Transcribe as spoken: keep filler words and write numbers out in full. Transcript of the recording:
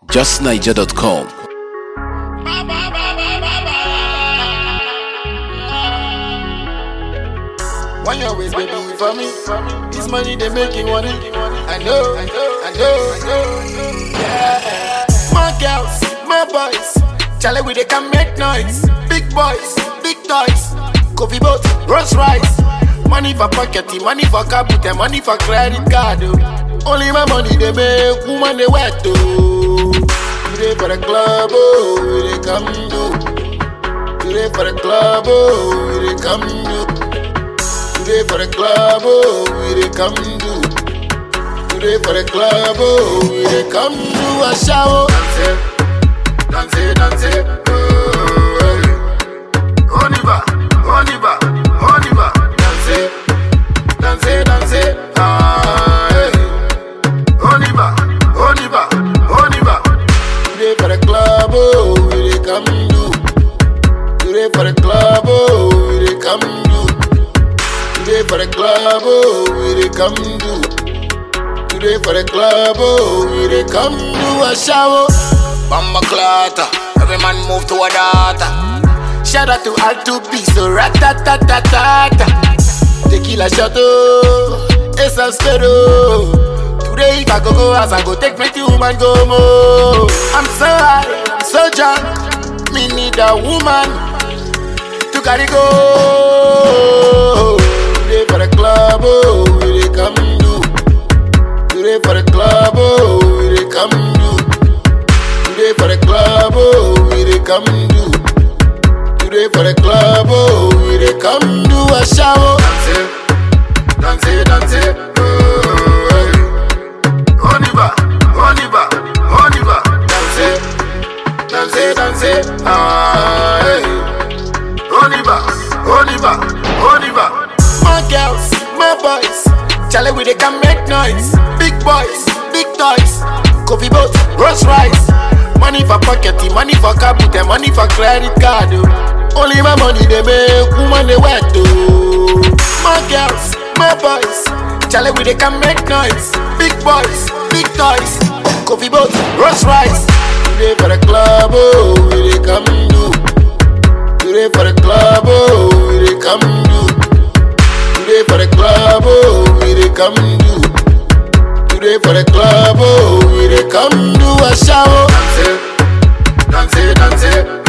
just niger dot com. One your ways, baby, for me. This money they making money. I know, I know, I know, I know. Yeah. My girls, my boys, Charlie we they can make noise. Big boys, big toys, coffee boat, Rolls Royce. Money for pocket, money for car, put them money for credit card. Oh. Only my money they make, woman they wet oh. Today for the club, oh, we they come do. Today for the club, oh, we they come do. Today for the club, oh, we dey come do. Today for the club, oh, we dey come do a shower. Dance, dance, dance, oh, hey. Oniba, Oniba, Oniba. Dance, dance, dance, ah, hey. Oniba, Oniba, Oniba. Today for the club, oh, we dey come do. Today for the club, oh, we dey come do. Today for the club, oh, we dey come do. Today for the club, oh, we dey come do a shower. Bamba clatter, every man move to a data. Shout out to all two B, so rat-ta-ta-ta-ta-ta. Tequila shot, oh, it's a spedo. Today if I go go house, I go take plenty woman go more. I'm so high, I'm so drunk, me need a woman to carry go. Today for the club, oh, we dey come do. Today for the club, oh, we dey come do. Today for the club, oh, we dey come do. Today for the club, oh, we dey come do a shower. Dance, dance, dance, oh, hey. Oniba, Oniba, Oniba. Dance, dance, dance, ah, hey. Oniba, Oniba, Oniba. My girls, my boys, Charlie we they can make noise. Big boys, big toys, coffee boat, Rolls Royce. Money for pocket, money for car, put them money for credit card. Oh. Only my money they make, woman they wet oh. My girls, my boys, Charlie we they can make noise. Big boys, big toys, coffee boat, Rolls Royce. Today for the club, oh, we they come do. Today for the club, oh, we they come do. Today for the club, oh, we dey come do. Today for the club, oh, we dey come do a shower. Dance, dance, dance.